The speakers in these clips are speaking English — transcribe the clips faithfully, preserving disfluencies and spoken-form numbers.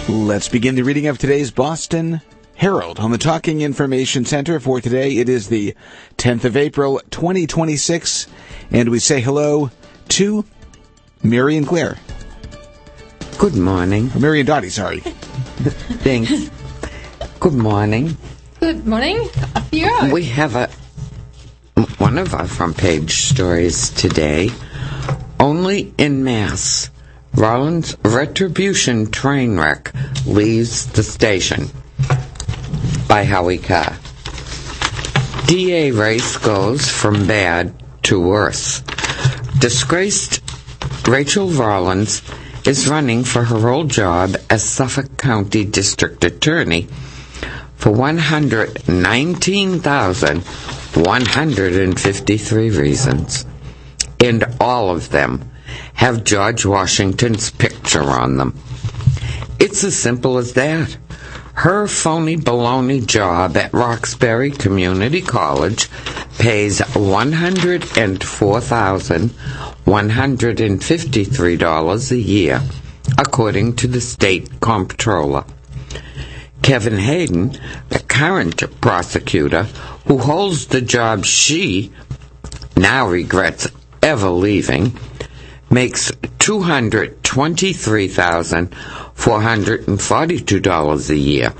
Let's begin the reading of today's Boston Herald on the Talking Information Center. For today, it is the tenth of April, twenty twenty-six, and we say hello to Mary and Claire. Good morning. Or Mary and Dottie, sorry. Thanks. Good morning. Good morning. Yeah. We have a one of our front page stories today. Only in Mass, Rollins Retribution train wreck leaves the station. By Howie Carr. D A race goes from bad to worse. Disgraced Rachel Rollins is running for her old job as Suffolk County District Attorney for one hundred nineteen thousand one hundred fifty-three reasons. And all of them have George Washington's picture on them. It's as simple as that. Her phony baloney job at Roxbury Community College pays one hundred four thousand one hundred fifty-three dollars a year, according to the state comptroller. Kevin Hayden, the current prosecutor, who holds the job she now regrets ever leaving, makes two hundred twenty-three thousand four hundred forty-two dollars a year,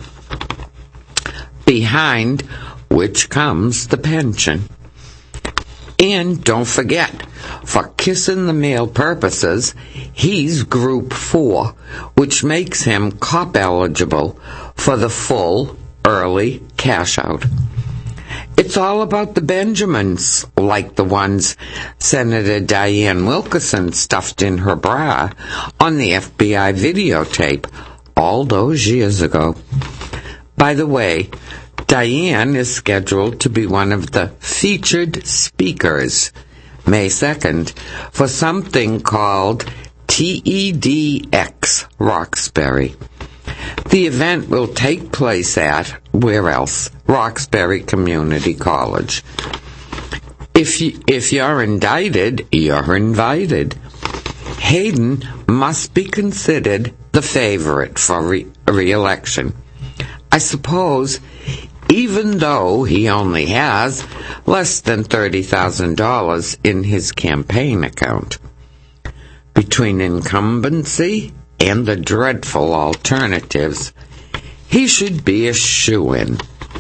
behind which comes the pension. And don't forget, for kiss-in-the-mail purposes, he's Group four, which makes him cop eligible for the full early cash-out. It's all about the Benjamins, like the ones Senator Diane Wilkerson stuffed in her bra on the F B I videotape all those years ago. By the way, Diane is scheduled to be one of the featured speakers May second for something called T E D X Roxbury. The event will take place at, where else? Roxbury Community College. If, you, if you're indicted, you're invited. Hayden must be considered the favorite for re- re-election. I suppose, even though he only has less than thirty thousand dollars in his campaign account. Between incumbency and the dreadful alternatives, he should be a shoo-in.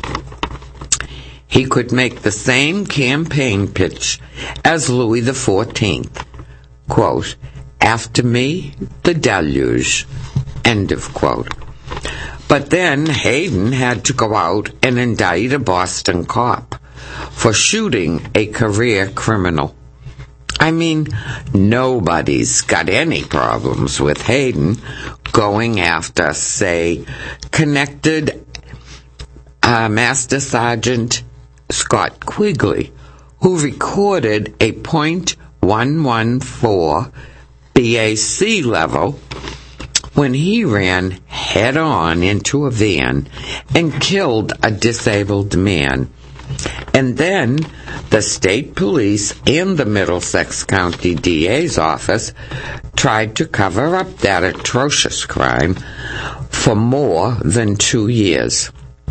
He could make the same campaign pitch as Louis the Fourteenth. Quote, after me, the deluge. End of quote. But then Hayden had to go out and indict a Boston cop for shooting a career criminal. I mean, nobody's got any problems with Hayden going after, say, connected uh, Master Sergeant Scott Quigley, who recorded a point one one four B A C level when he ran head-on into a van and killed a disabled man. And then the state police and the Middlesex County D A's office tried to cover up that atrocious crime for more than two years.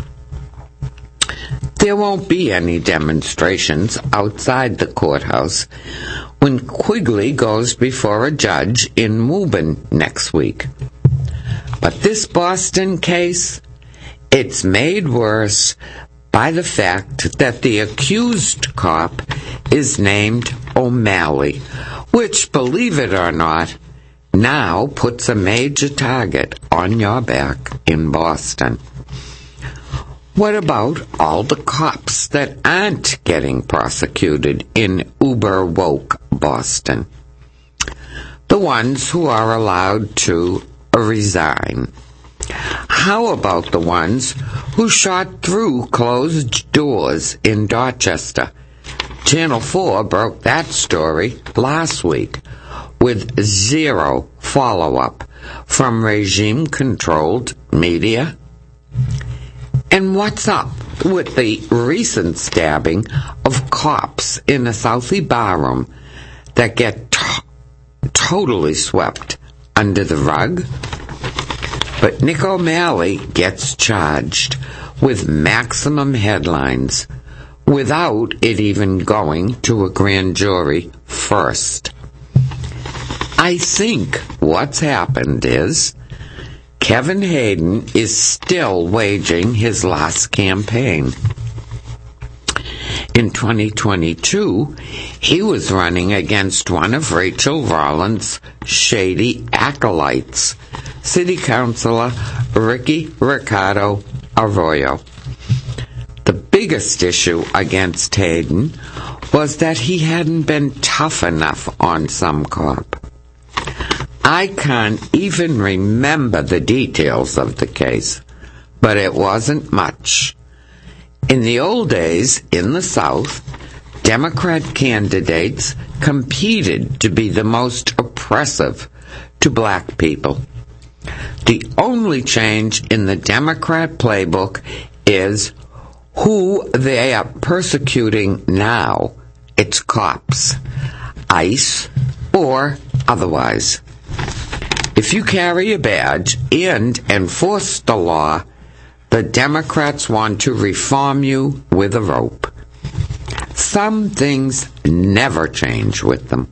There won't be any demonstrations outside the courthouse when Quigley goes before a judge in Mubin next week. But this Boston case, it's made worse by the fact that the accused cop is named O'Malley, which, believe it or not, now puts a major target on your back in Boston. What about all the cops that aren't getting prosecuted in uber-woke Boston? The ones who are allowed to resign. How about the ones who shot through closed doors in Dorchester? Channel four broke that story last week with zero follow-up from regime-controlled media. And what's up with the recent stabbing of cops in a Southie barroom that get t- totally swept under the rug? But Nick O'Malley gets charged with maximum headlines without it even going to a grand jury first. I think what's happened is Kevin Hayden is still waging his last campaign. In twenty twenty-two, he was running against one of Rachel Rollins' shady acolytes, City Councilor Ricky Ricardo Arroyo. The biggest issue against Hayden was that he hadn't been tough enough on some cop. I can't even remember the details of the case, but it wasn't much. In the old days, in the South, Democrat candidates competed to be the most oppressive to black people. The only change in the Democrat playbook is who they are persecuting now. It's cops, ICE, or otherwise. If you carry a badge and enforce the law, the Democrats want to reform you with a rope. Some things never change with them.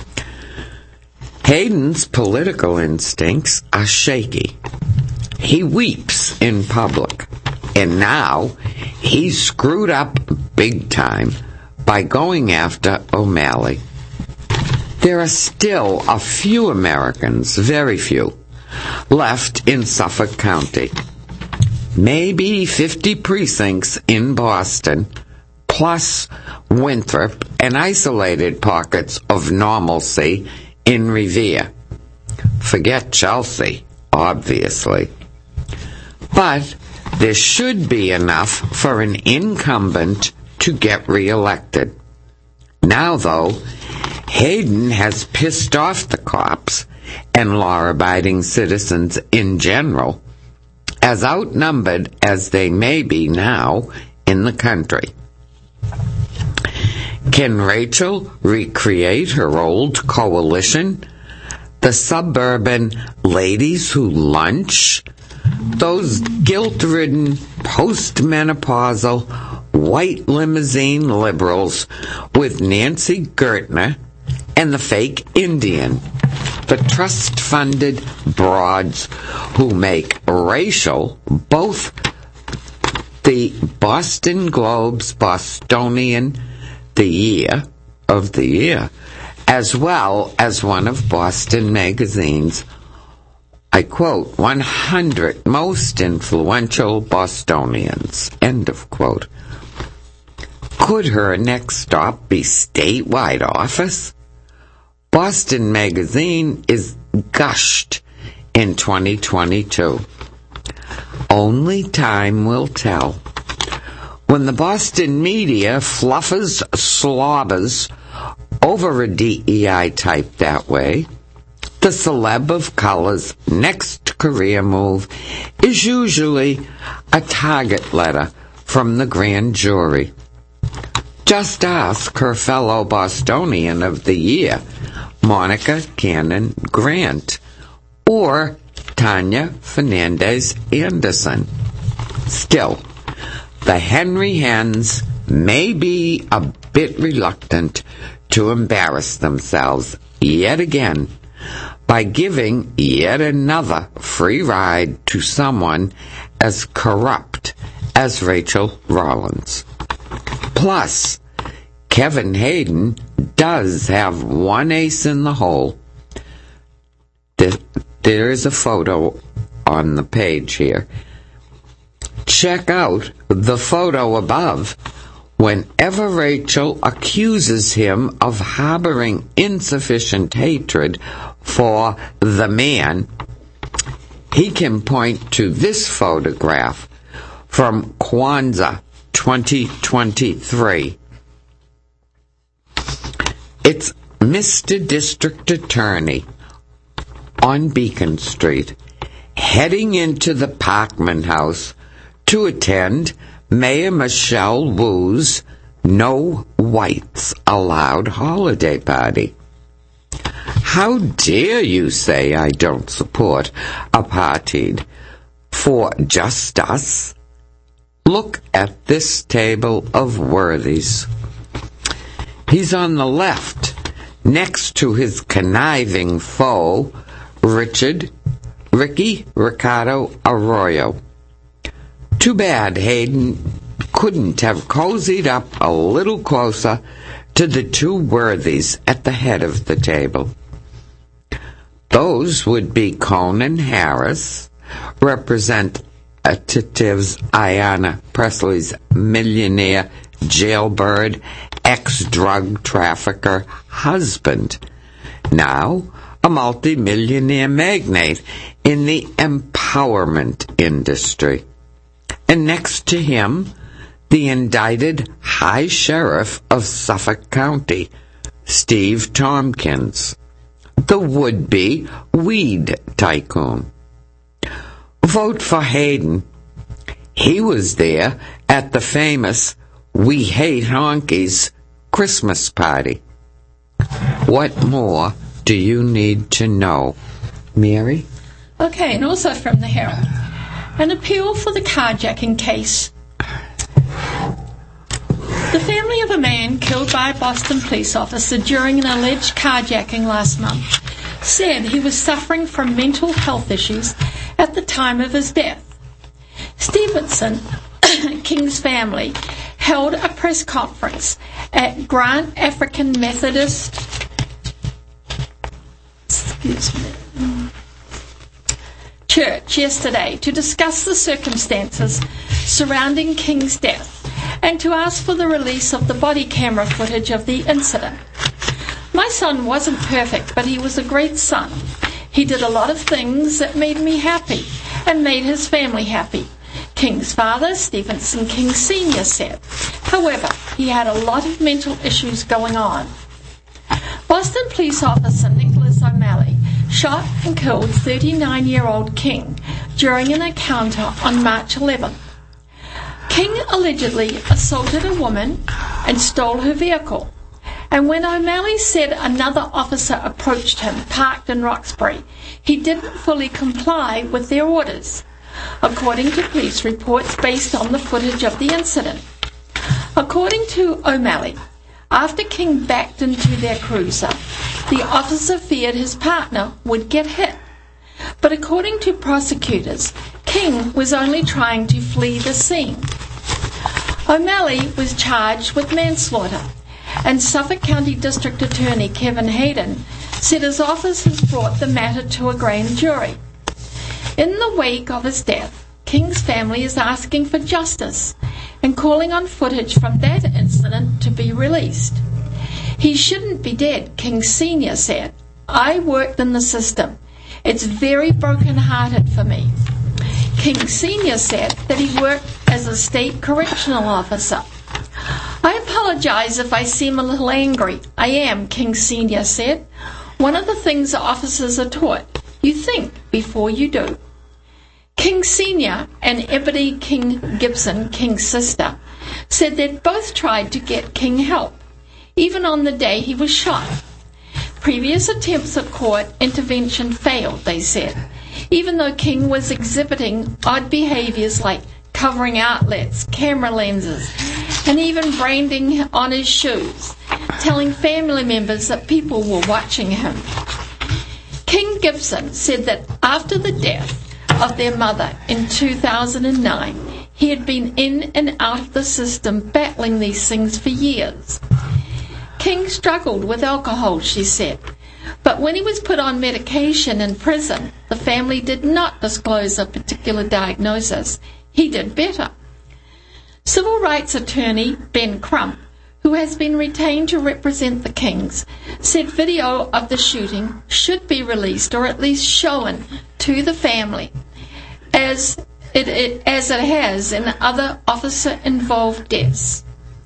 Hayden's political instincts are shaky. He weeps in public, and now he's screwed up big time by going after O'Malley. There are still a few Americans, very few, left in Suffolk County. Maybe fifty precincts in Boston, plus Winthrop and isolated pockets of normalcy in Revere. Forget Chelsea, obviously. But there should be enough for an incumbent to get reelected. Now, though, Hayden has pissed off the cops and law-abiding citizens in general, as outnumbered as they may be now in the country. Can Rachel recreate her old coalition? The suburban ladies who lunch? Those guilt-ridden, postmenopausal, white limousine liberals with Nancy Gertner and the fake Indian? The trust-funded broads who make Rachel both the Boston Globe's Bostonian the Year of the Year, as well as one of Boston Magazine's, I quote, one hundred most influential Bostonians, end of quote. Could her next stop be statewide office? Boston Magazine is gushed in twenty twenty-two. Only time will tell. When the Boston media fluffers slobbers over a D E I type that way, the celeb of color's next career move is usually a target letter from the grand jury. Just ask her fellow Bostonian of the Year, Monica Cannon Grant, or Tanya Fernandez Anderson. Still, the Henry Hens may be a bit reluctant to embarrass themselves yet again by giving yet another free ride to someone as corrupt as Rachel Rollins. Plus, Kevin Hayden does have one ace in the hole. There is a photo on the page here. Check out the photo above. Whenever Rachel accuses him of harboring insufficient hatred for the man, he can point to this photograph from Kwanzaa twenty twenty-three. It's Mister District Attorney on Beacon Street heading into the Parkman House to attend Mayor Michelle Wu's No Whites Allowed holiday party. How dare you say I don't support apartheid for just us? Look at this table of worthies. He's on the left, next to his conniving foe, Richard, Ricky Ricardo Arroyo. Too bad Hayden couldn't have cozied up a little closer to the two worthies at the head of the table. Those would be Conan Harris, Representatives Ayanna Pressley's millionaire jailbird ex-drug trafficker husband, now a multi-millionaire magnate in the empowerment industry. And next to him, the indicted High Sheriff of Suffolk County, Steve Tompkins, the would-be weed tycoon. Vote for Hayden. He was there at the famous We Hate Honkies Christmas party. What more do you need to know, Mary? Okay, and also from the Herald. An appeal for the carjacking case. The family of a man killed by a Boston police officer during an alleged carjacking last month said he was suffering from mental health issues at the time of his death. Stevenson, King's family, held a press conference at Grant African Methodist excuse me, Church yesterday to discuss the circumstances surrounding King's death and to ask for the release of the body camera footage of the incident. My son wasn't perfect, but he was a great son. He did a lot of things that made me happy and made his family happy, King's father, Stevenson King Senior said. However, he had a lot of mental issues going on. Boston police officer Nicholas O'Malley shot and killed thirty-nine-year-old King during an encounter on March eleventh. King allegedly assaulted a woman and stole her vehicle. And when O'Malley said another officer approached him, parked in Roxbury, he didn't fully comply with their orders, according to police reports based on the footage of the incident. According to O'Malley, after King backed into their cruiser, the officer feared his partner would get hit. But according to prosecutors, King was only trying to flee the scene. O'Malley was charged with manslaughter, and Suffolk County District Attorney Kevin Hayden said his office has brought the matter to a grand jury. In the wake of his death, King's family is asking for justice and calling on footage from that incident to be released. He shouldn't be dead, King Senior said. I worked in the system. It's very broken-hearted for me. King Senior said that he worked as a state correctional officer. I apologize if I seem a little angry. I am, King Senior said. One of the things the officers are taught, you think before you do. King Senior and Ebony King Gibson, King's sister, said they'd both tried to get King help, even on the day he was shot. Previous attempts at court intervention failed, they said, even though King was exhibiting odd behaviors like covering outlets, camera lenses, and even branding on his shoes, telling family members that people were watching him. King Gibson said that after the death of their mother in two thousand nine, he had been in and out of the system battling these things for years. King struggled with alcohol, she said, but when he was put on medication in prison, the family did not disclose a particular diagnosis. He did better. Civil rights attorney Ben Crump, who has been retained to represent the Kings, said video of the shooting should be released or at least shown to the family, as it, it, as it has in other officer-involved deaths.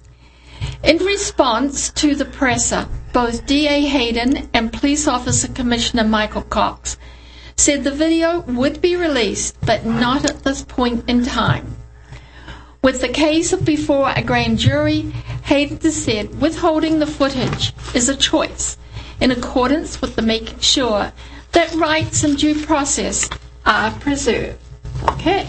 In response to the presser, both D A Hayden and Police Officer Commissioner Michael Cox said the video would be released, but not at this point in time. With the case before a grand jury, Hayden said withholding the footage is a choice. in accordance with the making sure that rights and due process are preserved. Okay.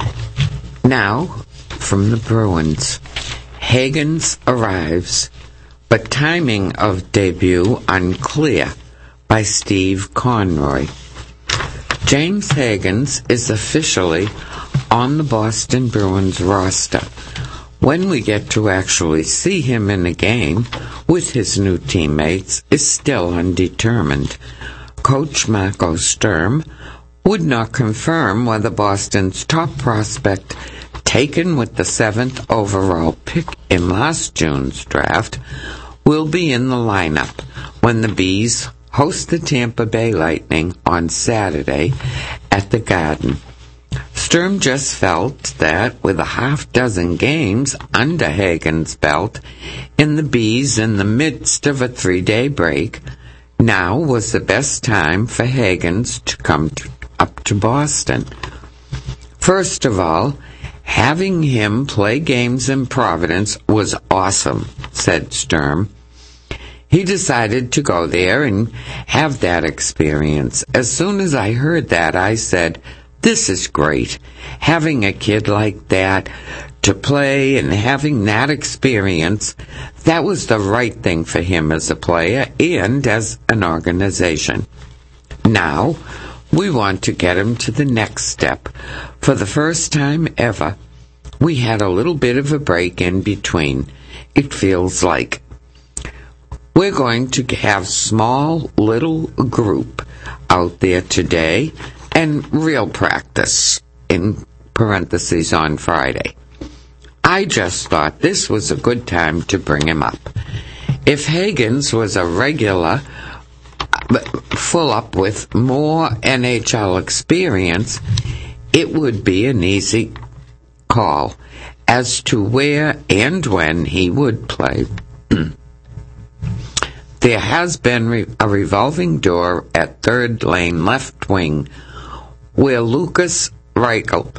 Now, from the Bruins, Higgins arrives, but timing of debut unclear, by Steve Conroy. James Higgins is officially on the Boston Bruins roster. When we get to actually see him in a game with his new teammates is still undetermined. Coach Marco Sturm would not confirm whether Boston's top prospect, taken with the seventh overall pick in last June's draft, will be in the lineup when the Bees host the Tampa Bay Lightning on Saturday at the Garden. Sturm just felt that with a half dozen games under Hagen's belt in the Bees in the midst of a three-day break, now was the best time for Higgins to come to, up to Boston. First of all, having him play games in Providence was awesome, said Sturm. He decided to go there and have that experience. As soon as I heard that, I said, this is great. Having a kid like that to play and having that experience, that was the right thing for him as a player and as an organization. Now, we want to get him to the next step. For the first time ever, we had a little bit of a break in between. It feels like we're going to have small little group out there today and real practice, in parentheses, on Friday. I just thought this was a good time to bring him up. If Higgins was a regular, full up with more N H L experience, it would be an easy call as to where and when he would play. There has been re- a revolving door at third lane left wing where Lucas Reichel,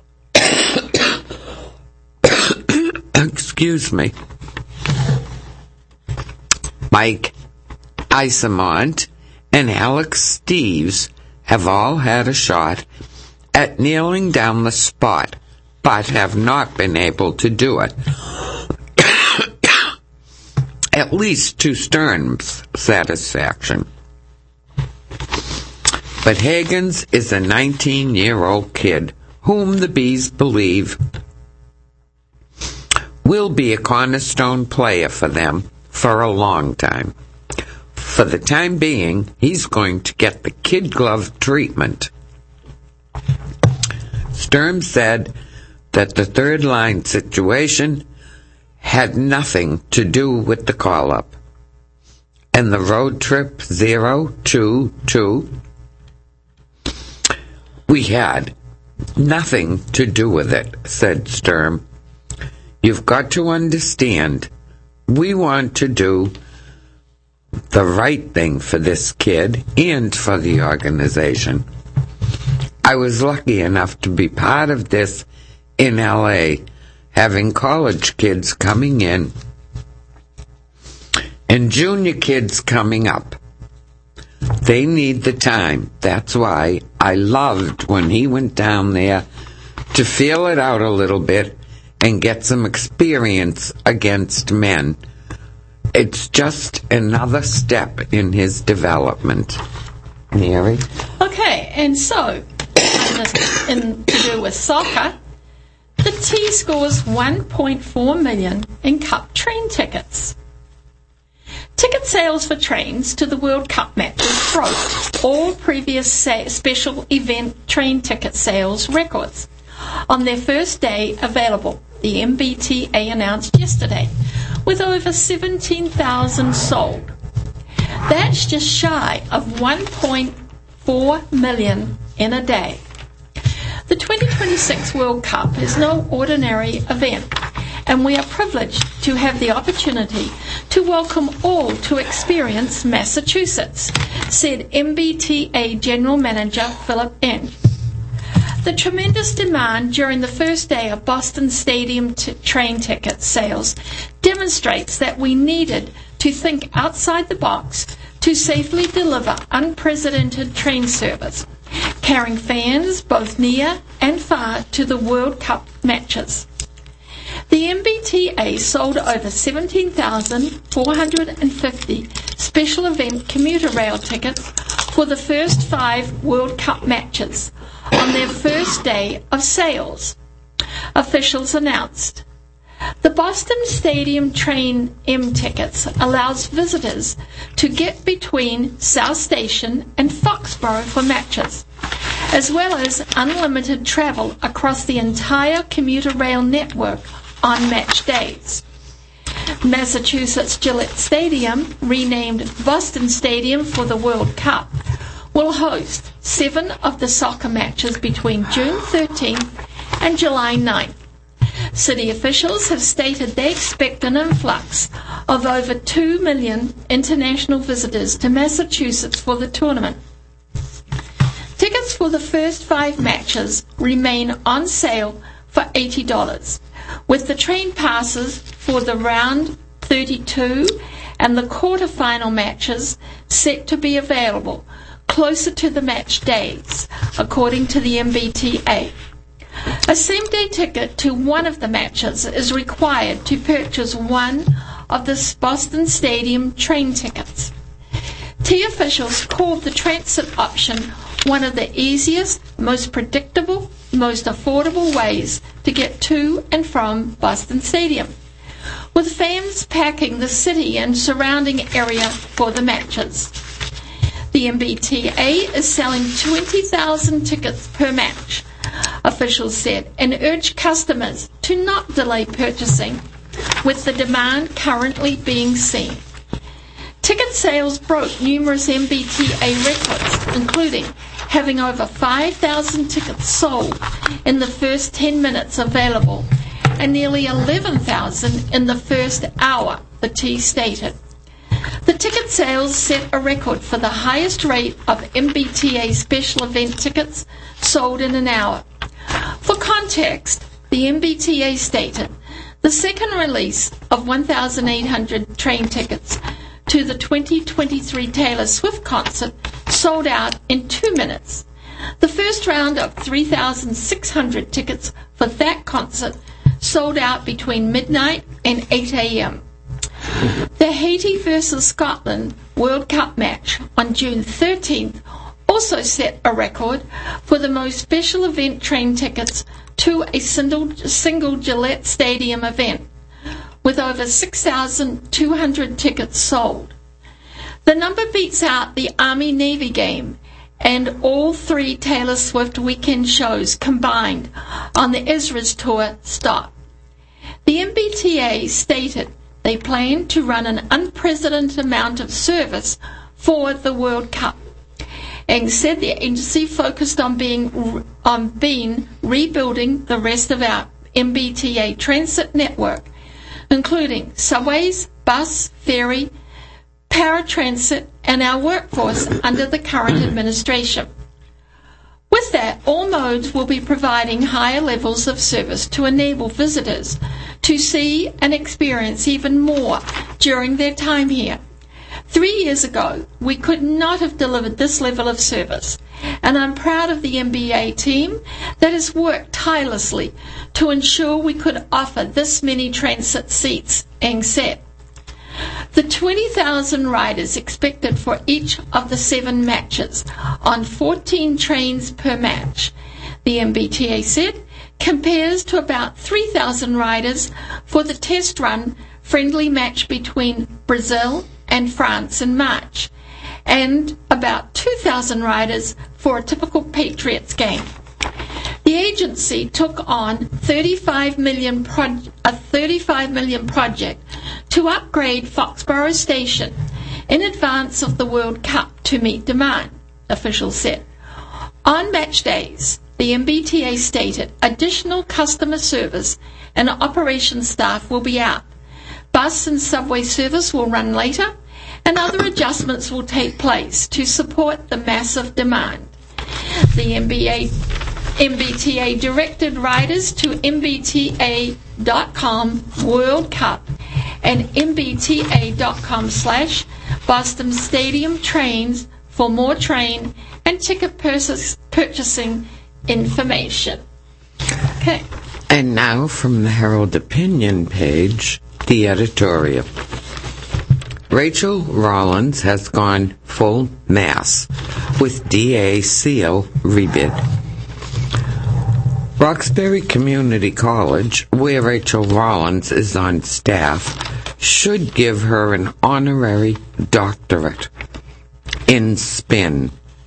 excuse me, Mike Isamont, and Alex Steves have all had a shot at nailing down the spot, but have not been able to do it. At least to Stern's satisfaction. But Higgins is a nineteen-year-old kid whom the Bees believe will be a cornerstone player for them for a long time. For the time being, he's going to get the kid glove treatment. Sturm said that the third line situation had nothing to do with the call-up. And the road trip zero two two, we had nothing to do with it, said Sturm. You've got to understand, we want to do the right thing for this kid and for the organization. I was lucky enough to be part of this in L A, having college kids coming in and junior kids coming up. They need the time. That's why I loved when he went down there to feel it out a little bit and get some experience against men. It's just another step in his development. Mary? Okay, and so, in to do with soccer, the T scores one point four million in Cup train tickets. Ticket sales for trains to the World Cup matches broke all previous sa- special event train ticket sales records on their first day available, the M B T A announced yesterday, with over seventeen thousand sold. That's just shy of one point four million in a day. The twenty twenty-six World Cup is no ordinary event, and we are privileged to have the opportunity to welcome all to experience Massachusetts, said M B T A General Manager Philip Inge. The tremendous demand during the first day of Boston Stadium t- train ticket sales demonstrates that we needed to think outside the box to safely deliver unprecedented train service, carrying fans both near and far to the World Cup matches. The M B T A sold over seventeen thousand four hundred fifty special event commuter rail tickets for the first five World Cup matches on their first day of sales, officials announced. The Boston Stadium Train M tickets allows visitors to get between South Station and Foxborough for matches, as well as unlimited travel across the entire commuter rail network on match days. Massachusetts Gillette Stadium, renamed Boston Stadium for the World Cup, will host seven of the soccer matches between June thirteenth and July ninth. City officials have stated they expect an influx of over two million international visitors to Massachusetts for the tournament. Tickets for the first five matches remain on sale for eighty dollars, with the train passes for the round thirty-two and the quarter-final matches set to be available closer to the match days, according to the M B T A. A same-day ticket to one of the matches is required to purchase one of the Boston Stadium train tickets. T officials called the transit option one of the easiest, most predictable, most affordable ways to get to and from Boston Stadium, with fans packing the city and surrounding area for the matches. The M B T A is selling twenty thousand tickets per match, officials said, and urged customers to not delay purchasing with the demand currently being seen. Ticket sales broke numerous M B T A records, including having over five thousand tickets sold in the first ten minutes available and nearly eleven thousand in the first hour, the T stated. The ticket sales set a record for the highest rate of M B T A special event tickets sold in an hour. For context, the M B T A stated the second release of one thousand eight hundred train tickets to the twenty twenty-three Taylor Swift concert sold out in two minutes. The first round of three thousand six hundred tickets for that concert sold out between midnight and eight a.m. The Haiti versus Scotland World Cup match on June thirteenth also set a record for the most special event train tickets to a single, single Gillette Stadium event, with over six thousand two hundred tickets sold. The number beats out the Army-Navy game and all three Taylor Swift weekend shows combined on the Eras Tour stop. The M B T A stated they plan to run an unprecedented amount of service for the World Cup, and said the agency focused on being on being rebuilding the rest of our M B T A transit network, including subways, bus, ferry, paratransit, and our workforce under the current administration. With that, all modes will be providing higher levels of service to enable visitors to see and experience even more during their time here. Three years ago, we could not have delivered this level of service, and I'm proud of the M B A team that has worked tirelessly to ensure we could offer this many transit seats, Eng said. The twenty thousand riders expected for each of the seven matches on fourteen trains per match, the M B T A said, compares to about three thousand riders for the test run friendly match between Brazil and France in March, and about two thousand riders for a typical Patriots game. The agency took on thirty-five million pro- a thirty-five million project to upgrade Foxborough Station in advance of the World Cup to meet demand, officials said. On match days, the M B T A stated additional customer service and operations staff will be out. Bus and subway service will run later, and other adjustments will take place to support the massive demand. The M B A, M B T A directed riders to M B T A dot com World Cup and M B T A dot com slash Boston Stadium trains for more train and ticket purchase, purchasing information. Okay. And now from the Herald Opinion page, the editorial. Rachel Rollins has gone full mass with D A Seal rebid. Roxbury Community College, where Rachel Rollins is on staff, should give her an honorary doctorate in spin.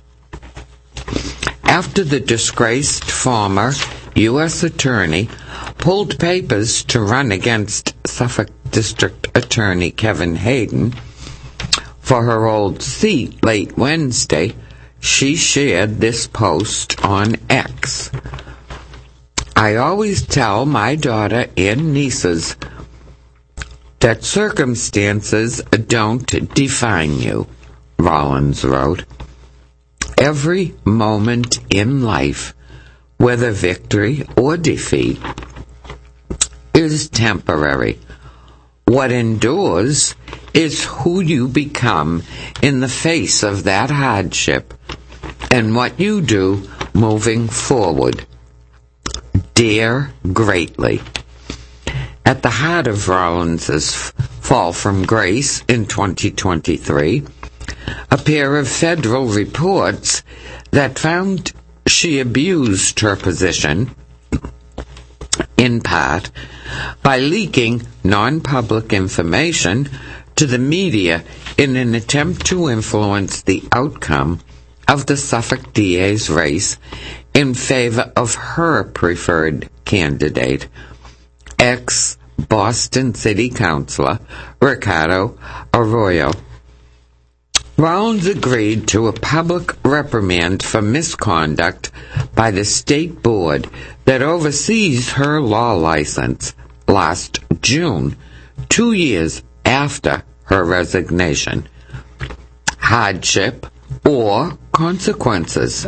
After the disgraced former U S attorney pulled papers to run against Suffolk District Attorney Kevin Hayden for her old seat late Wednesday, she shared this post on X. I always tell my daughter and nieces that circumstances don't define you, Rollins wrote. Every moment in life, whether victory or defeat, is temporary. What endures is who you become in the face of that hardship and what you do moving forward. Dare greatly. At the heart of Rollins's fall from grace in twenty twenty-three, a pair of federal reports that found she abused her position, in part, by leaking non-public information to the media in an attempt to influence the outcome of the Suffolk D A's race in favor of her preferred candidate, ex-Boston City Councilor Ricardo Arroyo. Rollins agreed to a public reprimand for misconduct by the state board that oversees her law license last June, two years after her resignation. Hardship or consequences.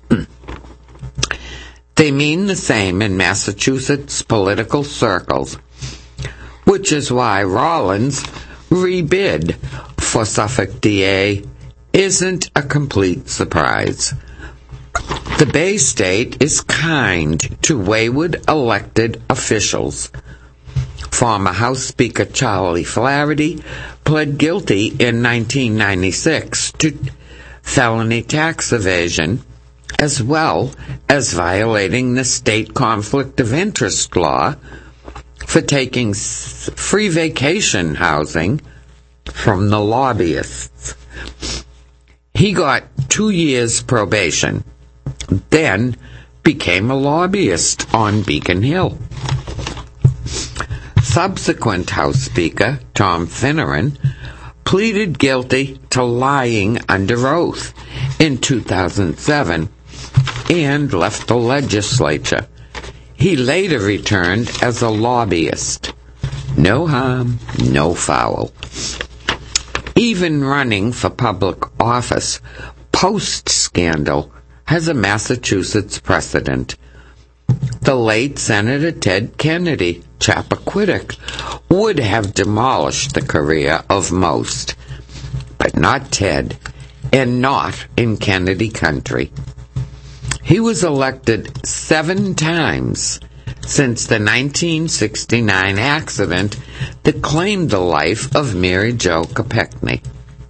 They mean the same in Massachusetts political circles, which is why Rollins' rebid for Suffolk D A isn't a complete surprise. The Bay State is kind to wayward elected officials. Former House Speaker Charlie Flaherty pled guilty in nineteen ninety-six to felony tax evasion, as well as violating the state conflict of interest law for taking free vacation housing from the lobbyists. He got two years probation, then became a lobbyist on Beacon Hill. Subsequent House Speaker Tom Finneran pleaded guilty to lying under oath in two thousand seven and left the legislature. He later returned as a lobbyist. No harm, no foul. Even running for public office post-scandal has a Massachusetts precedent. The late Senator Ted Kennedy, Chappaquiddick, would have demolished the career of most, but not Ted, and not in Kennedy country. He was elected seven times since the nineteen sixty-nine accident that claimed the life of Mary Jo Kopechne.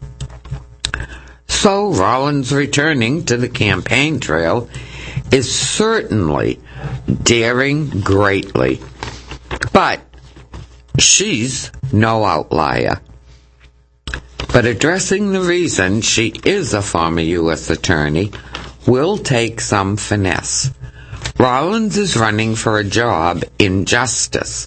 So Rollins returning to the campaign trail is certainly daring greatly, but she's no outlier. But addressing the reason she is a former U S attorney will take some finesse. Rollins is running for a job in justice,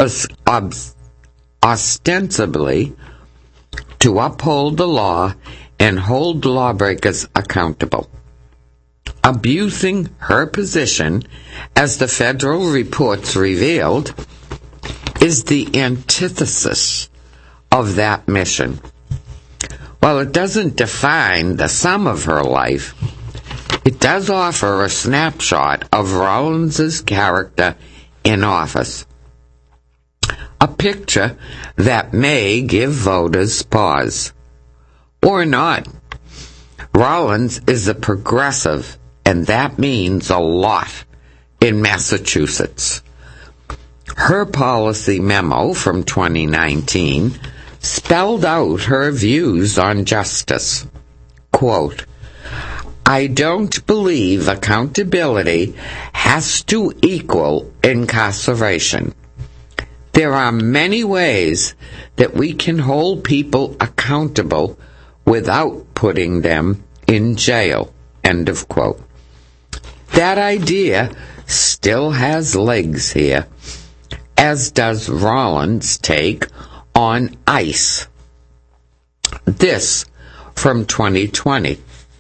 ostensibly to uphold the law and hold lawbreakers accountable. Abusing her position, as the federal reports revealed, is the antithesis of that mission. While it doesn't define the sum of her life, it does offer a snapshot of Rollins's character in office. A picture that may give voters pause. or not. Rollins is a progressive, and that means a lot in Massachusetts. Her policy memo from twenty nineteen spelled out her views on justice. Quote, I don't believe accountability has to equal incarceration. There are many ways that we can hold people accountable without putting them in jail. End of quote. That idea still has legs here, as does Rollins' take on ICE. This from twenty twenty.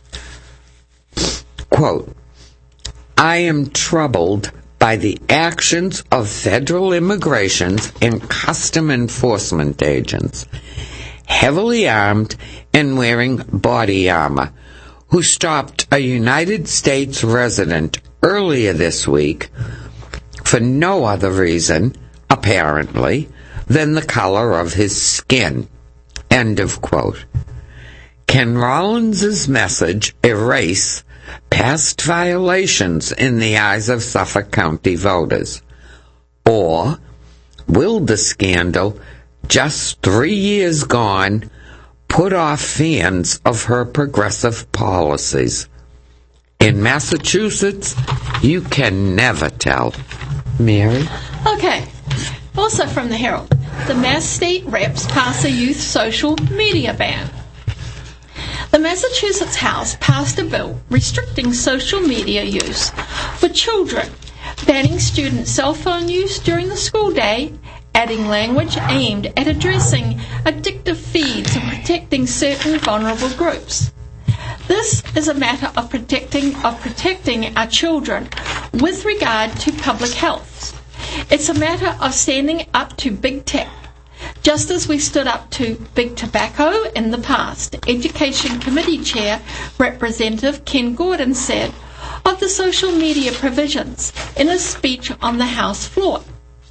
Quote, I am troubled by the actions of federal immigration and custom enforcement agents, heavily armed and wearing body armor, who stopped a United States resident earlier this week for no other reason, apparently, than the color of his skin. End of quote. Can Rollins' message erase past violations in the eyes of Suffolk County voters? Or will the scandal, just three years gone, put off fans of her progressive policies? In Massachusetts, you can never tell. Mary? Okay. Also from the Herald, the Mass state reps pass a youth social media ban. The Massachusetts House passed a bill restricting social media use for children, banning student cell phone use during the school day, adding language aimed at addressing addictive feeds and protecting certain vulnerable groups. This is a matter of protecting of protecting our children with regard to public health. It's a matter of standing up to big tech, just as we stood up to big tobacco in the past. Education Committee Chair Representative Ken Gordon said of the social media provisions in a speech on the House floor.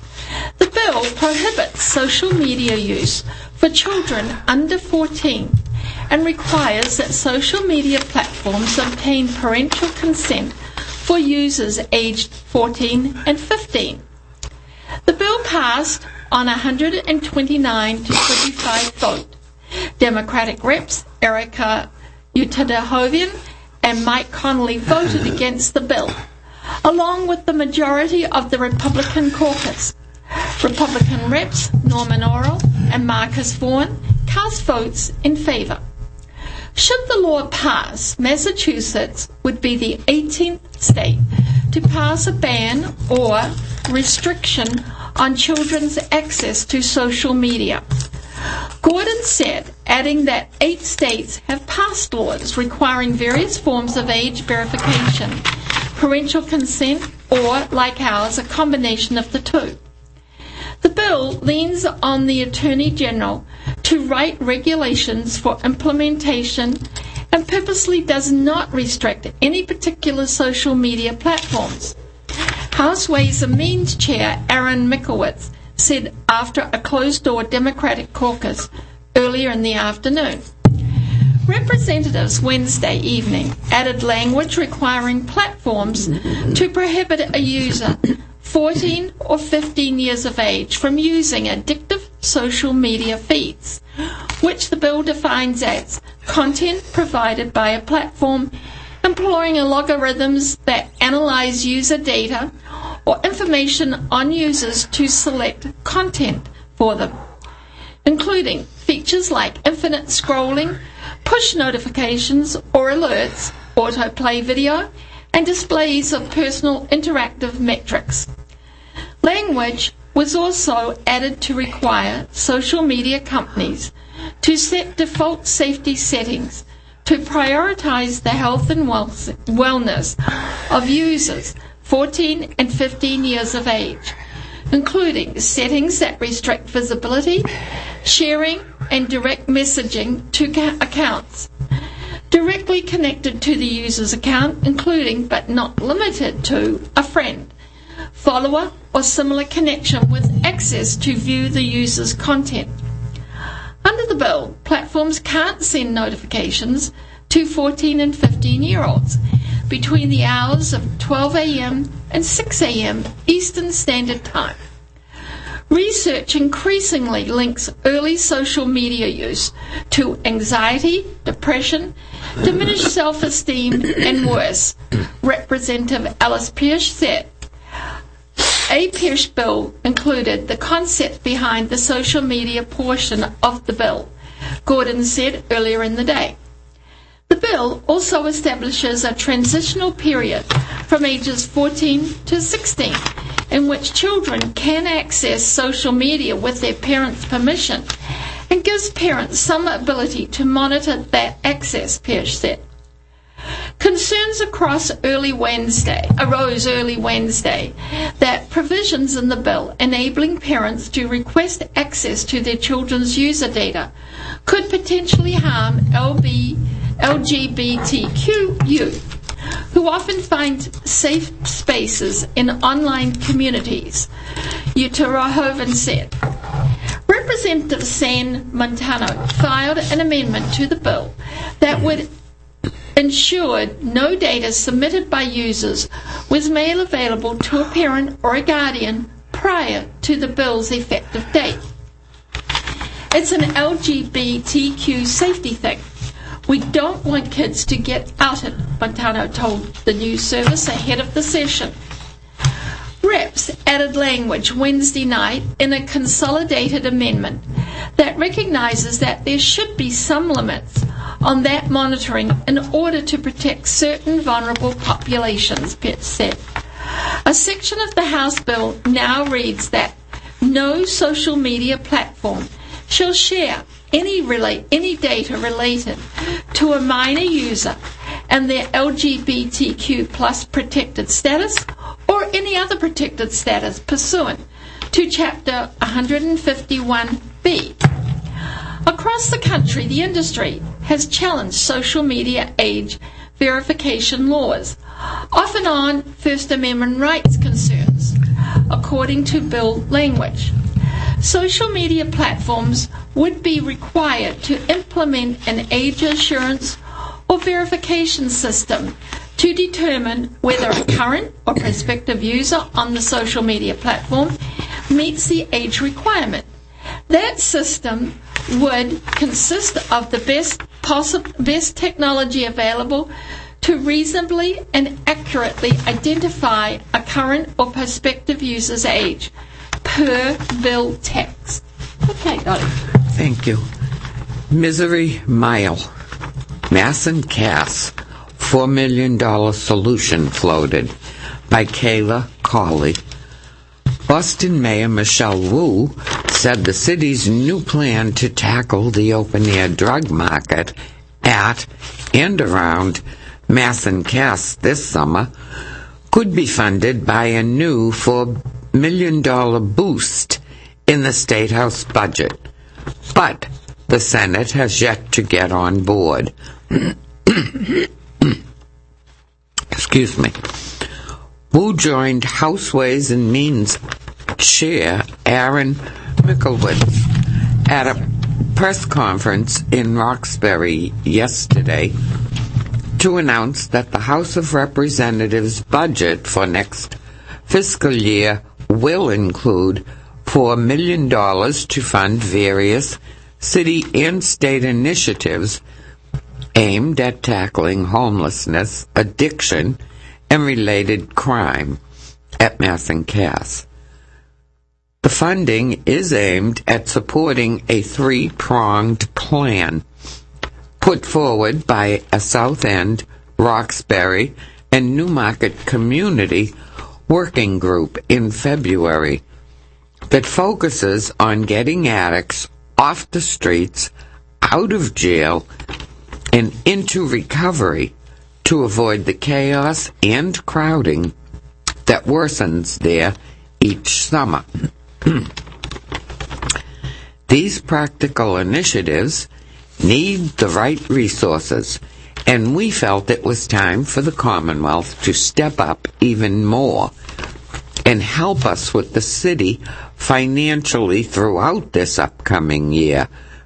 The bill prohibits social media use for children under fourteen and requires that social media platforms obtain parental consent for users aged fourteen and fifteen. The bill passed on a one hundred twenty-nine to twenty-five vote. Democratic reps Erica Utadahovian and Mike Connolly voted against the bill, along with the majority of the Republican caucus. Republican reps Norman Orell and Marcus Vaughan cast votes in favor. Should the law pass, Massachusetts would be the eighteenth state to pass a ban or restriction on children's access to social media. Gordon said, adding that eight states have passed laws requiring various forms of age verification, parental consent, or, like ours, a combination of the two. The bill leans on the Attorney General to write regulations for implementation and purposely does not restrict any particular social media platforms. House Ways and Means Chair Aaron Mikowitz said after a closed-door Democratic caucus earlier in the afternoon. Representatives Wednesday evening added language requiring platforms to prohibit a user fourteen or fifteen years of age from using addictive social media feeds, which the bill defines as content provided by a platform employing algorithms that analyze user data or information on users to select content for them, including features like infinite scrolling, push notifications or alerts, autoplay video, and displays of personal interactive metrics. Language was also added to require social media companies to set default safety settings to prioritize the health and wellness of users fourteen and fifteen years of age, including settings that restrict visibility, sharing, and direct messaging to accounts directly connected to the user's account, including but not limited to a friend, follower, or similar connection with access to view the user's content. Under the bill, platforms can't send notifications to fourteen and fifteen-year-olds between the hours of twelve a.m. and six a.m. Eastern Standard Time. Research increasingly links early social media use to anxiety, depression, diminished self-esteem, and worse. Representative Alice Pierce said, A. Pierce bill included the concept behind the social media portion of the bill, Gordon said earlier in the day. The bill also establishes a transitional period from ages fourteen to sixteen in which children can access social media with their parents' permission and gives parents some ability to monitor that access, Pierce said. Concerns across early Wednesday arose early Wednesday that provisions in the bill enabling parents to request access to their children's user data could potentially harm L G B T Q youth, who often find safe spaces in online communities, Utarahoven said. Representative San Montano filed an amendment to the bill that would ensure no data submitted by users was made available to a parent or a guardian prior to the bill's effective date. It's an L G B T Q safety thing. We don't want kids to get outed, Montano told the news service ahead of the session. Reps added language Wednesday night in a consolidated amendment that recognizes that there should be some limits on that monitoring in order to protect certain vulnerable populations, Pitts said. A section of the House bill now reads that no social media platform shall share any relate any data related to a minor user and their L G B T Q plus protected status or any other protected status pursuant to Chapter one fifty-one B. Across the country, the industry has challenged social media age verification laws, often on First Amendment rights concerns, according to bill language. Social media platforms would be required to implement an age assurance or verification system to determine whether a current or prospective user on the social media platform meets the age requirement. That system would consist of the best possible, best technology available to reasonably and accurately identify a current or prospective user's age per bill text. Okay, Dottie. Thank you. Misery Mile. Mass and Cass. Four million dollar solution floated by Kayla Cawley. Boston Mayor Michelle Wu said the city's new plan to tackle the open-air drug market at and around Mass and Cass this summer could be funded by a new four million dollar boost in the State House budget. But the Senate has yet to get on board. Excuse me. Wu joined House Ways and Means Chair Aaron Micklewitz at a press conference in Roxbury yesterday to announce that the House of Representatives budget for next fiscal year will include four million dollars to fund various city and state initiatives aimed at tackling homelessness, addiction, and related crime at Mass and Cass. The funding is aimed at supporting a three-pronged plan put forward by a South End, Roxbury, and Newmarket community working group in February that focuses on getting addicts off the streets, out of jail, and into recovery to avoid the chaos and crowding that worsens there each summer. These practical initiatives need the right resources, and we felt it was time for the Commonwealth to step up even more and help us with the city financially throughout this upcoming year,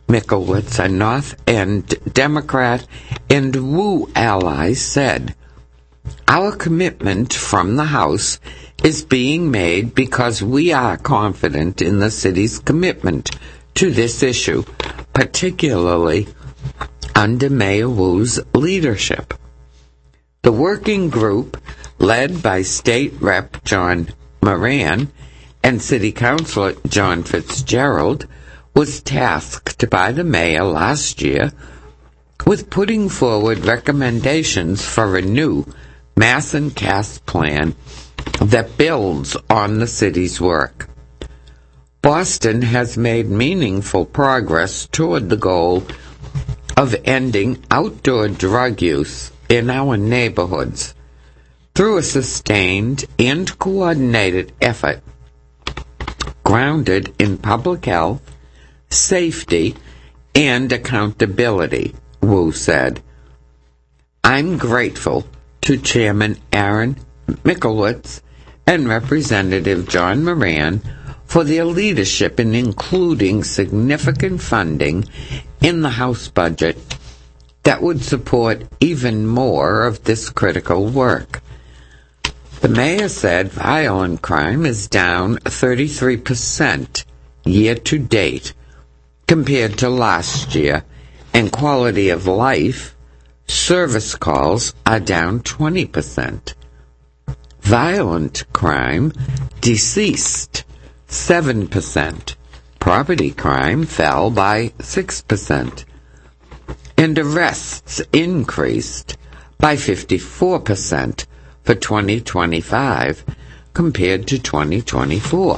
Mickelwitz, a North End Democrat and Wu ally, said, "Our commitment from the House is being made because we are confident in the city's commitment to this issue, particularly under Mayor Wu's leadership." The working group, led by State Representative John Moran and City Councilor John Fitzgerald, was tasked by the mayor last year with putting forward recommendations for a new mass and cast plan that builds on the city's work. Boston has made meaningful progress toward the goal of ending outdoor drug use in our neighborhoods through a sustained and coordinated effort grounded in public health, safety, and accountability, Wu said. "I'm grateful to Chairman Aaron Mickelwitz and Representative John Moran for their leadership in including significant funding in the House budget that would support even more of this critical work." The mayor said violent crime is down thirty-three percent year to date compared to last year, and quality of life service calls are down twenty percent. Violent crime deceased seven percent. Property crime fell by six percent. And arrests increased by fifty-four percent for twenty twenty-five compared to twenty twenty-four.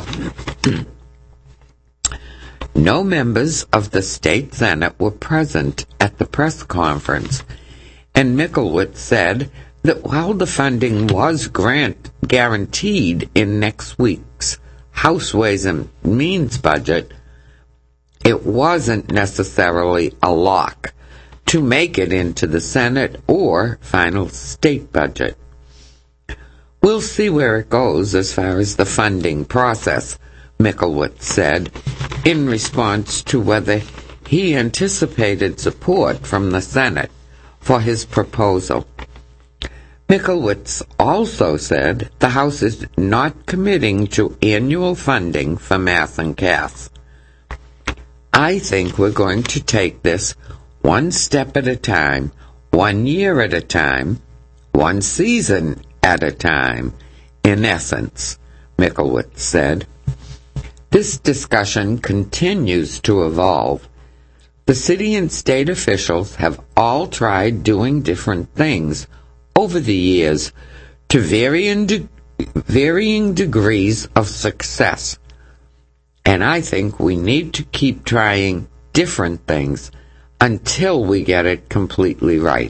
No members of the state Senate were present at the press conference, and Mickelwitz said that while the funding was grant guaranteed in next week's House Ways and Means budget, it wasn't necessarily a lock to make it into the Senate or final state budget. "We'll see where it goes as far as the funding process," Mickelwitz said, in response to whether he anticipated support from the Senate for his proposal. Mickelwitz also said the House is not committing to annual funding for mass and cast. "I think we're going to take this one step at a time, one year at a time, one season at a time, in essence," Mickelwitz said. This discussion continues to evolve. The city and state officials have all tried doing different things over the years to varying, de- varying degrees of success. And I think we need to keep trying different things until we get it completely right.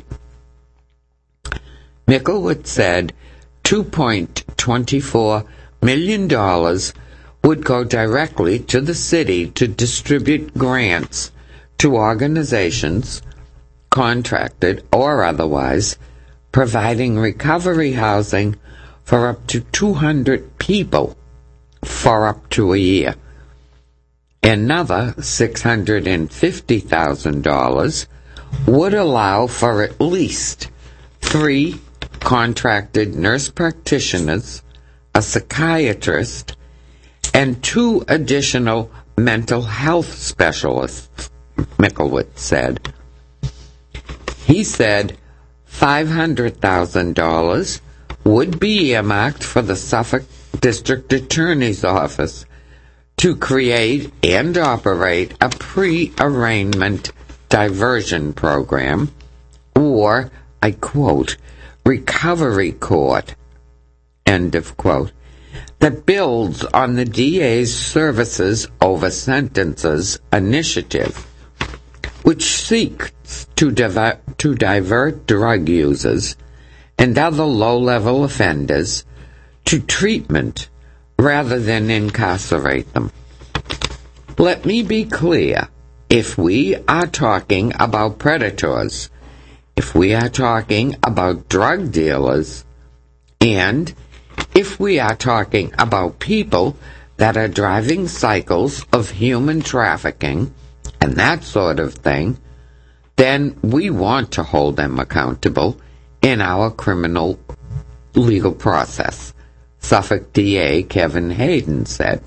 Mickelwitz said two point two four million dollars would go directly to the city to distribute grants to organizations, contracted or otherwise, providing recovery housing for up to two hundred people for up to a year. Another six hundred fifty thousand dollars would allow for at least three contracted nurse practitioners, a psychiatrist, and two additional mental health specialists, Mickelwitz said. He said five hundred thousand dollars would be earmarked for the Suffolk District Attorney's Office to create and operate a pre-arraignment diversion program, or, I quote, recovery court, end of quote, that builds on the D A's Services Over Sentences initiative, which seeks to, diver- to divert drug users and other low-level offenders to treatment rather than incarcerate them. Let me be clear, if we are talking about predators, if we are talking about drug dealers, and if we are talking about people that are driving cycles of human trafficking and that sort of thing, then we want to hold them accountable in our criminal legal process, Suffolk D A Kevin Hayden said.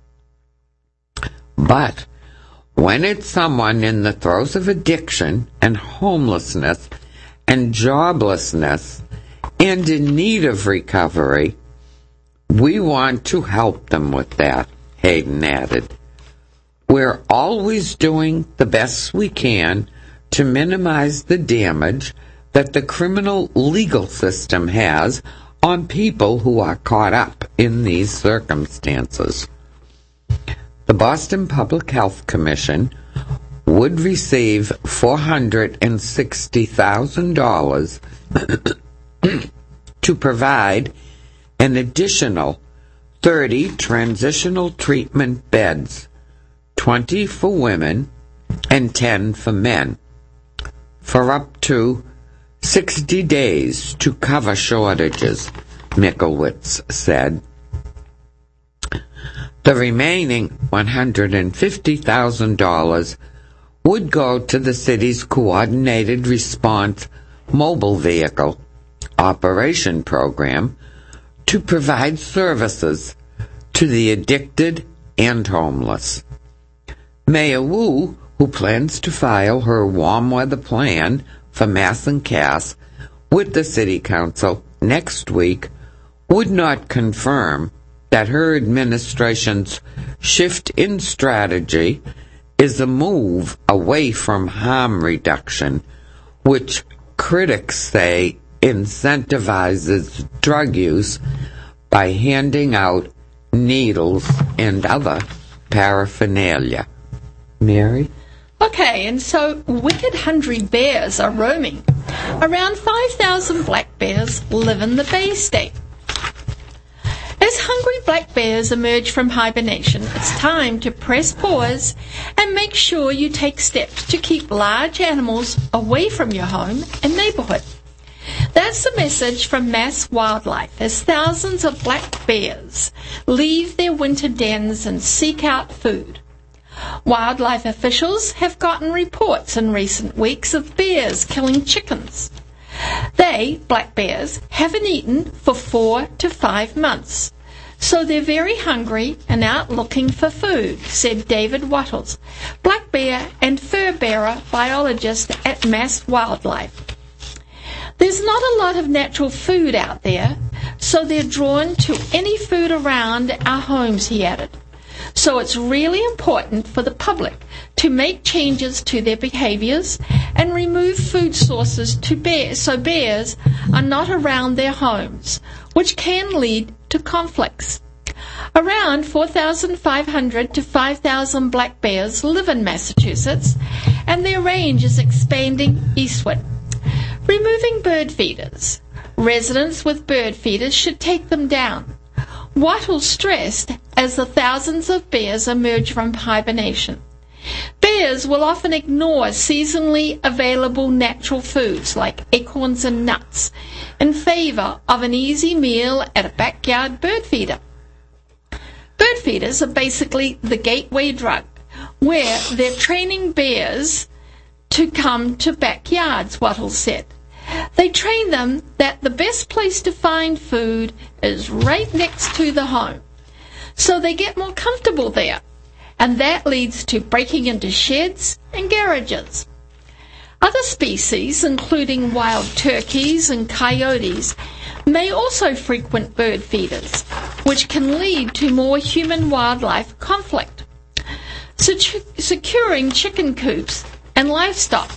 But when it's someone in the throes of addiction and homelessness and joblessness and in need of recovery, we want to help them with that, Hayden added. We're always doing the best we can to minimize the damage that the criminal legal system has on people who are caught up in these circumstances. The Boston Public Health Commission would receive four hundred sixty thousand dollars to provide an additional thirty transitional treatment beds, twenty for women and ten for men, for up to sixty days to cover shortages, Michalowicz said. The remaining one hundred fifty thousand dollars would go to the city's Coordinated Response Mobile Vehicle Operation Program to provide services to the addicted and homeless. Mayor Wu, who plans to file her warm weather plan for Mass and Cass with the City Council next week, would not confirm that her administration's shift in strategy is a move away from harm reduction, which critics say incentivizes drug use by handing out needles and other paraphernalia. Mary? Okay, and so wicked hungry bears are roaming. Around five thousand black bears live in the Bay State. As hungry black bears emerge from hibernation, it's time to press pause and make sure you take steps to keep large animals away from your home and neighborhood. That's the message from Mass Wildlife as thousands of black bears leave their winter dens and seek out food. Wildlife officials have gotten reports in recent weeks of bears killing chickens. They, black bears, haven't eaten for four to five months. So they're very hungry and out looking for food, said David Wattles, black bear and fur bearer biologist at Mass Wildlife. There's not a lot of natural food out there, so they're drawn to any food around our homes, he added. So it's really important for the public to make changes to their behaviors and remove food sources to bears so bears are not around their homes, which can lead to conflicts. Around four thousand five hundred to five thousand black bears live in Massachusetts, and their range is expanding eastward. Removing bird feeders. Residents with bird feeders should take them down. Wattles stressed as the thousands of bears emerge from hibernation. Bears will often ignore seasonally available natural foods like acorns and nuts in favor of an easy meal at a backyard bird feeder. Bird feeders are basically the gateway drug, where they're training bears to come to backyards, Wattles said. They train them that the best place to find food is right next to the home, so they get more comfortable there, and that leads to breaking into sheds and garages. Other species, including wild turkeys and coyotes, may also frequent bird feeders, which can lead to more human-wildlife conflict. Secu- securing chicken coops and livestock.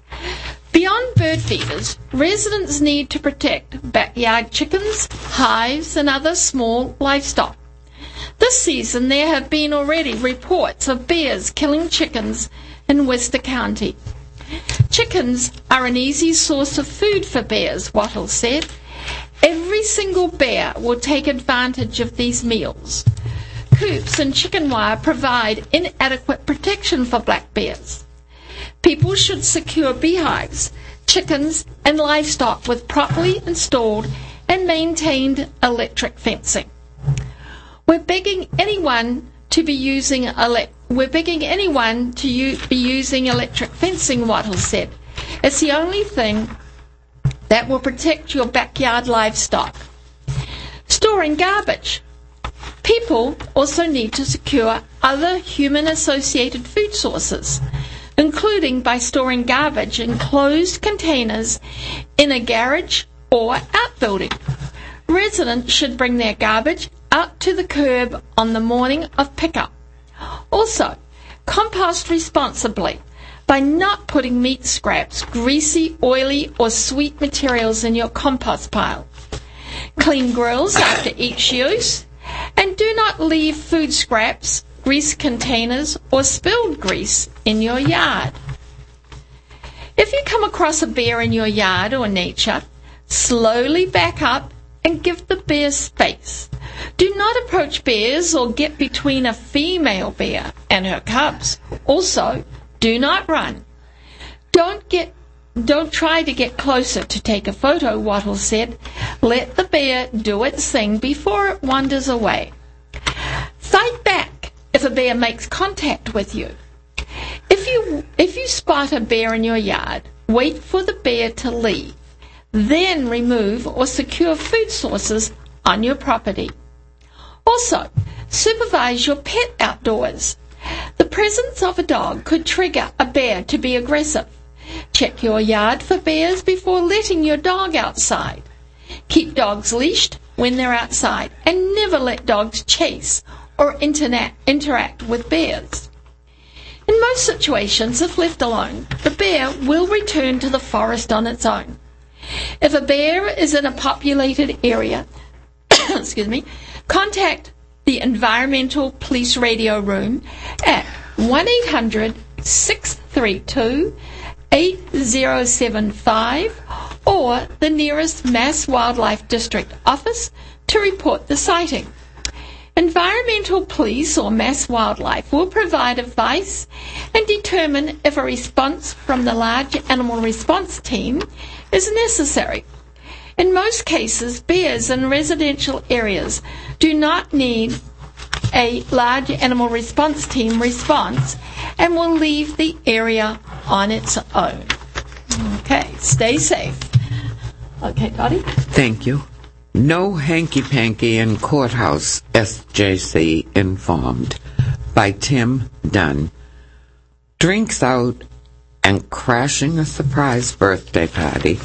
Beyond bird feeders, residents need to protect backyard chickens, hives, and other small livestock. This season, there have been already reports of bears killing chickens in Worcester County. Chickens are an easy source of food for bears, Wattles said. Every single bear will take advantage of these meals. Coops and chicken wire provide inadequate protection for black bears. People should secure beehives, chickens, and livestock with properly installed and maintained electric fencing. We're begging anyone to be using ele- we're begging anyone to u- be using electric fencing, Wattle said. It's the only thing that will protect your backyard livestock. Storing garbage. People also need to secure other human-associated food sources, including by storing garbage in closed containers in a garage or outbuilding. Residents should bring their garbage out to the curb on the morning of pickup. Also, compost responsibly by not putting meat scraps, greasy, oily, or sweet materials in your compost pile. Clean grills after each use, and do not leave food scraps, grease containers, or spilled grease in your yard. If you come across a bear in your yard or nature, slowly back up and give the bear space. Do not approach bears or get between a female bear and her cubs. Also, do not run. Don't get Don't try to get closer to take a photo, Wattle said. Let the bear do its thing before it wanders away. Fight back if a bear makes contact with you. If you if you spot a bear in your yard, wait for the bear to leave. Then remove or secure food sources on your property. Also, supervise your pet outdoors. The presence of a dog could trigger a bear to be aggressive. Check your yard for bears before letting your dog outside. Keep dogs leashed when they're outside and never let dogs chase or interna- interact with bears. In most situations, if left alone, the bear will return to the forest on its own. If a bear is in a populated area, excuse me, contact the Environmental Police Radio Room at one eight hundred, six three two, eight zero seven five or the nearest Mass Wildlife District office to report the sighting. Environmental Police or Mass Wildlife will provide advice and determine if a response from the Large Animal Response Team is necessary. In most cases, bears in residential areas do not need a Large Animal Response Team response and will leave the area on its own. Okay, stay safe. Okay, Dottie? Thank you. No hanky-panky in courthouse, S J C informed. By Tim Dunn. Drinks out and crashing a surprise birthday party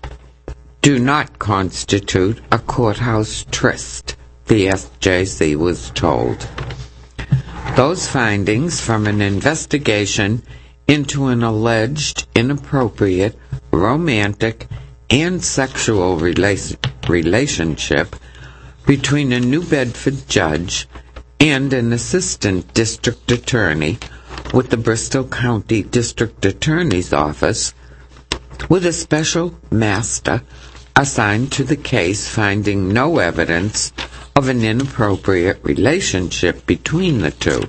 do not constitute a courthouse tryst, the S J C was told. Those findings from an investigation into an alleged inappropriate, romantic, and sexual rela- relationship between a New Bedford judge and an assistant district attorney with the Bristol County District Attorney's Office, with a special master assigned to the case finding no evidence of an inappropriate relationship between the two.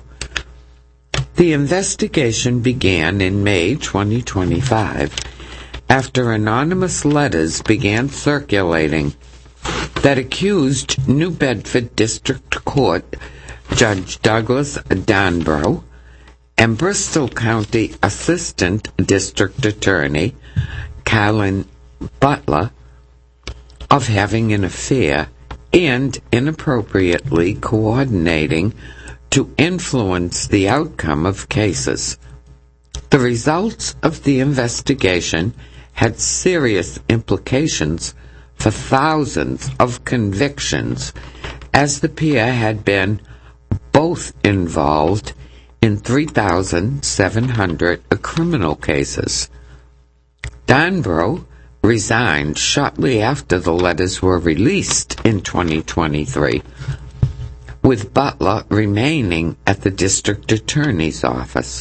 The investigation began in May twenty twenty-five after anonymous letters began circulating that accused New Bedford District Court Judge Douglas Danborough and Bristol County Assistant District Attorney Callan Butler of having an affair and inappropriately coordinating to influence the outcome of cases. The results of the investigation had serious implications for thousands of convictions, as the pair had been both involved in three thousand seven hundred criminal cases. Danborough resigned shortly after the letters were released in twenty twenty-three, with Butler remaining at the district attorney's office.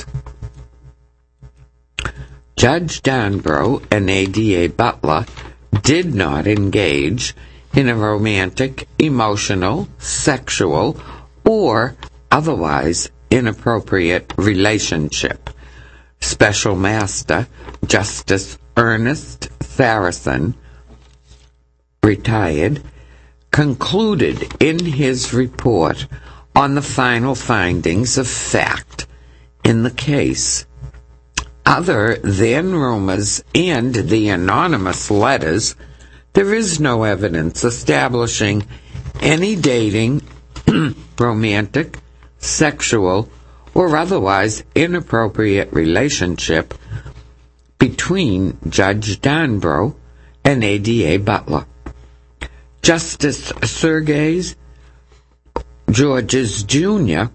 Judge Danborough and A D A Butler did not engage in a romantic, emotional, sexual, or otherwise inappropriate relationship. Special Master Justice Ernest Saracen, retired, concluded in his report on the final findings of fact in the case. Other than rumors and the anonymous letters, there is no evidence establishing any dating, romantic, sexual, or otherwise inappropriate relationship between Judge Danbro and A D A Butler. Justice Sergei Georges Junior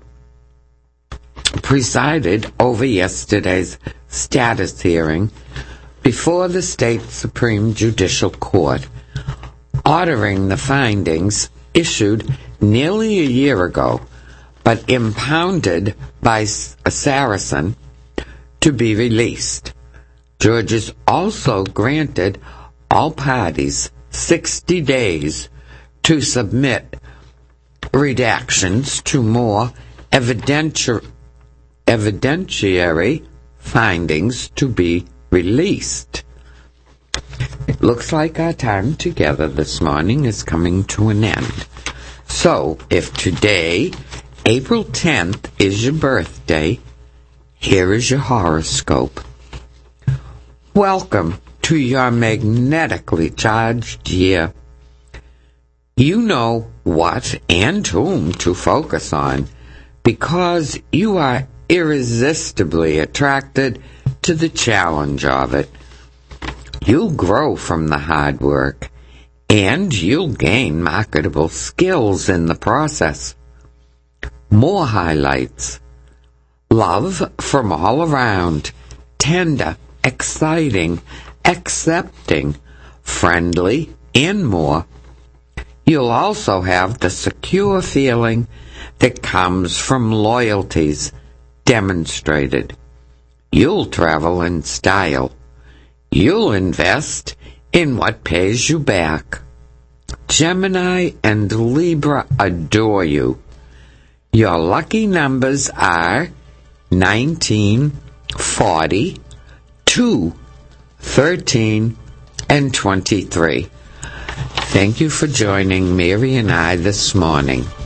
presided over yesterday's status hearing before the state Supreme Judicial Court, ordering the findings issued nearly a year ago but impounded by a Saracen to be released. Georges also granted all parties sixty days to submit redactions to more evidenti- evidentiary findings to be released. It looks like our time together this morning is coming to an end. So, if today, April tenth, is your birthday, here is your horoscope. Welcome to your magnetically charged year. You know what and whom to focus on because you are irresistibly attracted to the challenge of it. You'll grow from the hard work, and you'll gain marketable skills in the process. More highlights. Love from all around, tender, exciting, accepting, friendly, and more. You'll also have the secure feeling that comes from loyalties demonstrated. You'll travel in style. You'll invest in what pays you back. Gemini and Libra adore you. Your lucky numbers are nineteen, forty, two, thirteen, and twenty-three. Thank you for joining Mary and I this morning.